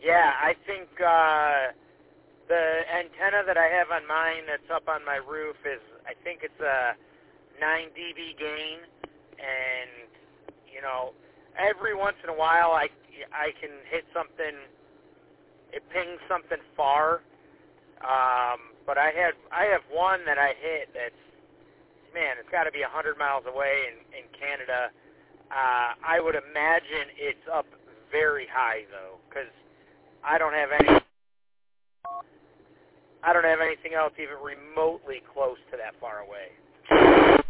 Yeah, I think the antenna that I have on mine that's up on my roof is, I think it's a 9 dB gain, and, you know, every once in a while I can hit something, it pings something far, but I have one that I hit that's, man, it's got to be 100 miles away in Canada. I would imagine it's up very high, though, because I don't have anything else even remotely close to that far away.